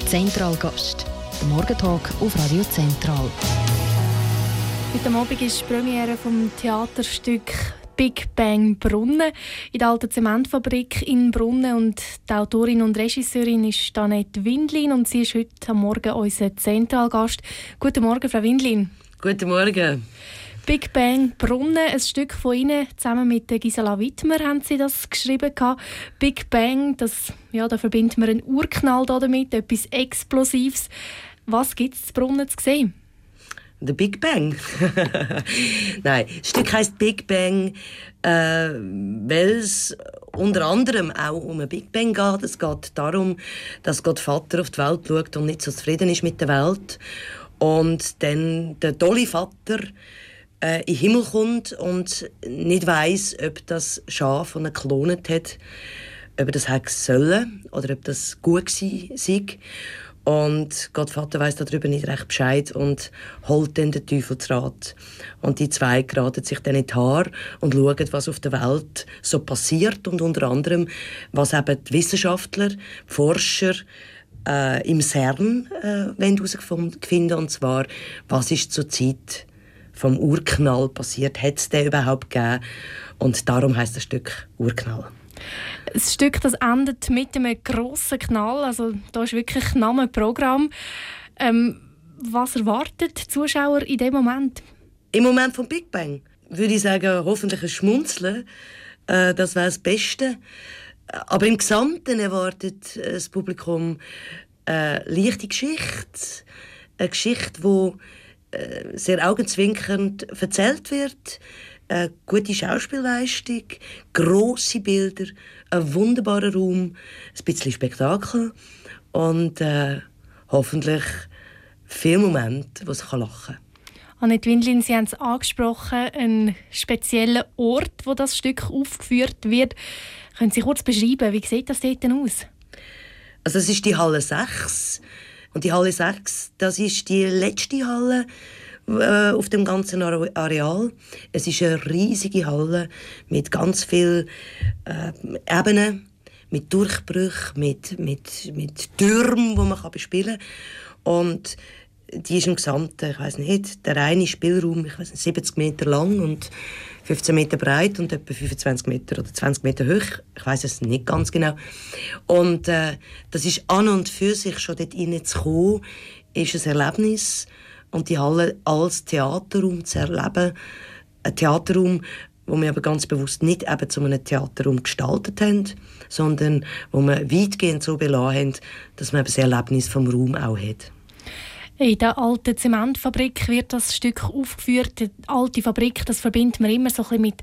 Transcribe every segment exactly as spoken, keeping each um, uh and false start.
Zentralgast. Der Morgentalk auf Radio Zentral. Heute Abend ist die Premiere vom Theaterstück Big Bang Brunnen in der alten Zementfabrik in Brunnen. Und die Autorin und Regisseurin ist Annette Windlin und sie ist heute am Morgen unser Zentralgast. Guten Morgen, Frau Windlin. Guten Morgen. Big Bang Brunnen, ein Stück von Ihnen, zusammen mit Gisela Wittmer haben Sie das geschrieben. Big Bang, das, ja, da verbindet man einen Urknall damit, etwas Explosives. Was gibt es zu Brunnen zu sehen? Der Big Bang. Nein, das Stück heisst Big Bang, äh, weil es unter anderem auch um einen Big Bang geht. Es geht darum, dass Gott Vater auf die Welt schaut und nicht so zufrieden ist mit der Welt. Und dann der tolle Vater äh, in den Himmel kommt und nicht weiss, ob das Schaf, das er geklont hat, ob er das hätte sollen oder ob das gut sei. Und Gott Vater weiss darüber nicht recht Bescheid und holt dann den Teufel zu Rat. Und die zwei geraten sich dann in die Haare und schauen, was auf der Welt so passiert. Und unter anderem, was eben die Wissenschaftler, die Forscher äh, im CERN äh, herausfinden. Und zwar, was ist zur Zeit vom Urknall passiert? Hat es den überhaupt gegeben? Und darum heisst das Stück Urknall. Das Stück das endet mit einem grossen Knall. Also, da ist wirklich Name Programm. Ähm, was erwartet die Zuschauer in dem Moment? Im Moment vom Big Bang würde ich sagen, hoffentlich ein Schmunzeln. Äh, das wäre das Beste. Aber im Gesamten erwartet das Publikum eine leichte Geschichte. Eine Geschichte, die äh, sehr augenzwinkernd erzählt wird. Eine gute Schauspielleistung, grosse Bilder, ein wunderbarer Raum, ein bisschen Spektakel und äh, hoffentlich viele Momente, wo es lachen kann. Annette Windlin, Sie haben es angesprochen, einen speziellen Ort, wo das Stück aufgeführt wird. Können Sie kurz beschreiben, wie sieht das dort aus? Also das ist die Halle sechs. Und die Halle sechs, das ist die letzte Halle auf dem ganzen Areal. Es ist eine riesige Halle mit ganz vielen äh, Ebenen, mit Durchbrüchen, mit, mit, mit Türmen, die man bespielen kann. Und die ist im Gesamten, ich weiss nicht, der reine Spielraum, ich weiss nicht, siebzig Meter lang und fünfzehn Meter breit und etwa fünfundzwanzig Meter oder zwanzig Meter hoch. Ich weiss es nicht ganz genau. Und äh, das ist an und für sich schon dort reinzukommen, ist ein Erlebnis. Und die Halle als Theaterraum zu erleben. Ein Theaterraum, wo wir aber ganz bewusst nicht eben zu einem Theaterraum gestaltet haben, sondern wo wir weitgehend so belassen haben, dass man eben das Erlebnis vom Raum auch hat. In der alten Zementfabrik wird das Stück aufgeführt. Die alte Fabrik, das verbindet man immer so ein bisschen mit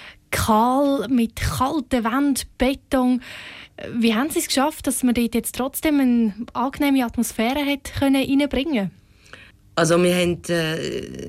kahl, mit kalten Wänden, Beton. Wie haben Sie es geschafft, dass man dort jetzt trotzdem eine angenehme Atmosphäre hat können reinbringen? Also wir haben äh,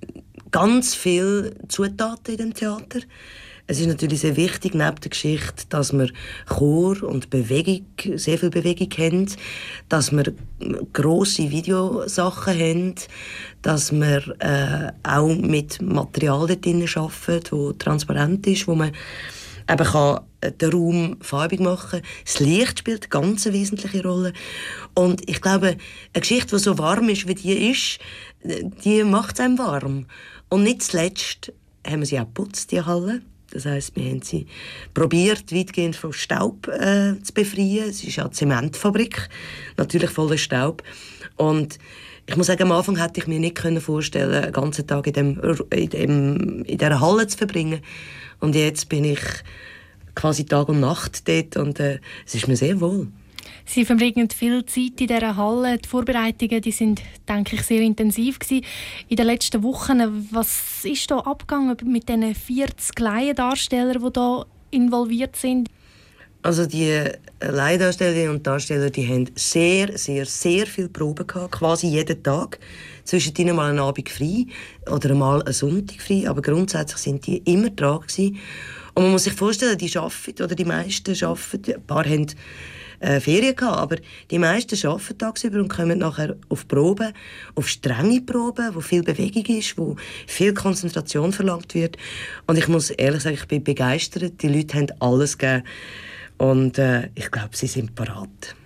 ganz viele Zutaten in dem Theater. Es ist natürlich sehr wichtig, neben der Geschichte, dass wir Chor und Bewegung, sehr viel Bewegung haben, dass wir grosse Videosachen haben, dass wir äh, auch mit Material dort drin arbeiten, das transparent ist, wo man eben kann den Raum farbig machen. Das Licht spielt eine ganz wesentliche Rolle. Und ich glaube, eine Geschichte, die so warm ist, wie die ist, die macht es einem warm. Und nicht zuletzt haben wir sie auch geputzt, die Halle. Das heisst, wir haben sie probiert, weitgehend vom Staub äh, zu befreien. Es ist ja eine Zementfabrik, natürlich voller Staub. Und ich muss sagen, am Anfang hätte ich mir nicht vorstellen, einen ganzen Tag in, dem, in, dem, in dieser Halle zu verbringen. Und jetzt bin ich quasi Tag und Nacht dort und äh, es ist mir sehr wohl. Sie verbringen viel Zeit in dieser Halle. Die Vorbereitungen die sind, denke ich, sehr intensiv gewesen. In den letzten Wochen, was ist da abgegangen mit diesen vierzig Laiendarstellern, die da involviert sind? Also die Laiendarstellerinnen und Darsteller, die haben sehr, sehr, sehr viele Proben gehabt, quasi jeden Tag. Zwischen ihnen mal einen Abend frei oder mal einen Sonntag frei, aber grundsätzlich sind die immer dran gewesen. Und man muss sich vorstellen, die arbeiten, oder die meisten arbeiten, ein paar haben äh, Ferien gehabt, aber die meisten arbeiten tagsüber und kommen nachher auf Proben, auf strenge Proben, wo viel Bewegung ist, wo viel Konzentration verlangt wird. Und ich muss ehrlich sagen, ich bin begeistert. Die Leute haben alles gegeben und äh, ich glaube, sie sind parat.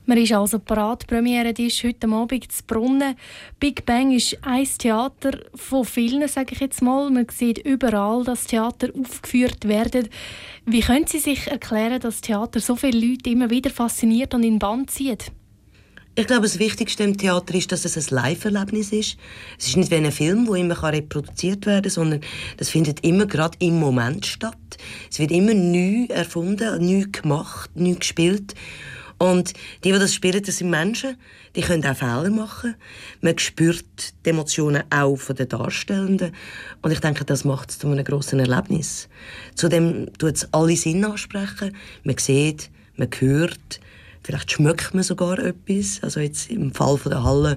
Man ist also parat. Die Premiere die ist heute Abend zu Brunnen. Big Bang ist ein Theater von vielen, sage ich jetzt mal. Man sieht überall, dass Theater aufgeführt werden. Wie können Sie sich erklären, dass Theater so viele Leute immer wieder fasziniert und in den Bann zieht? Ich glaube, das Wichtigste im Theater ist, dass es ein Live-Erlebnis ist. Es ist nicht wie ein Film, der immer reproduziert werden kann, sondern das findet immer gerade im Moment statt. Es wird immer neu erfunden, neu gemacht, neu gespielt. Und die, die das spielen, das sind Menschen, die können auch Fehler machen. Man spürt die Emotionen auch von den Darstellenden. Und ich denke, das macht es zu einem grossen Erlebnis. Zudem tut es alle Sinne ansprechen. Man sieht, man hört, vielleicht schmeckt man sogar etwas. Also jetzt im Fall von der Halle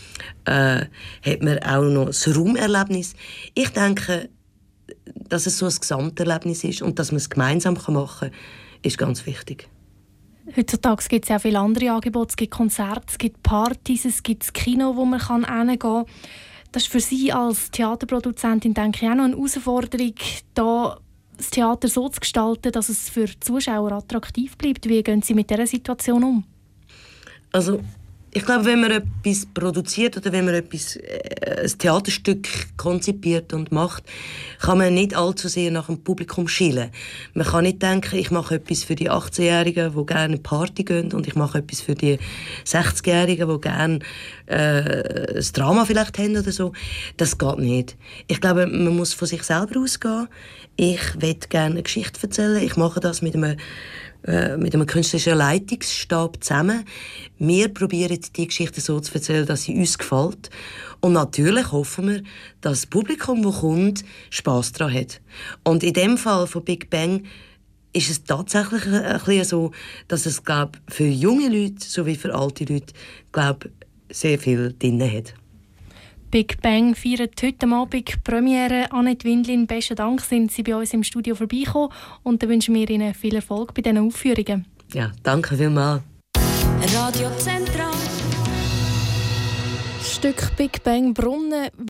äh, hat man auch noch das Raumerlebnis. Ich denke, dass es so ein Gesamterlebnis ist und dass man es gemeinsam machen kann, ist ganz wichtig. Heutzutage gibt es ja viele andere Angebote. Es gibt Konzerte, es gibt Partys, es gibt das Kino, wo man hingehen kann. Das ist für Sie als Theaterproduzentin, denke ich, auch noch eine Herausforderung, da das Theater so zu gestalten, dass es für die Zuschauer attraktiv bleibt. Wie gehen Sie mit dieser Situation um? Also, ich glaube, wenn man etwas produziert oder wenn man etwas, äh, ein Theaterstück konzipiert und macht, kann man nicht allzu sehr nach dem Publikum schielen. Man kann nicht denken, ich mache etwas für die achtzehnjährigen, die gerne eine Party gehen, und ich mache etwas für die sechzigjährigen, die gerne äh, ein Drama vielleicht haben oder so. Das geht nicht. Ich glaube, man muss von sich selber ausgehen. Ich will gerne eine Geschichte erzählen. Ich mache das mit einem mit einem künstlerischen Leitungsstab zusammen. Wir probieren, die Geschichte so zu erzählen, dass sie uns gefällt. Und natürlich hoffen wir, dass das Publikum, das kommt, Spass daran hat. Und in dem Fall von Big Bang ist es tatsächlich ein bisschen so, dass es, glaub, für junge Leute sowie für alte Leute, glaub, sehr viel drin hat. Big Bang feiert heute Abend Premiere. Annette Windlin, besten Dank, sind Sie bei uns im Studio vorbeigekommen. Und dann wünschen wir Ihnen viel Erfolg bei diesen Aufführungen. Ja, danke vielmals. Radio Zentral. Stück Big Bang Brunnen.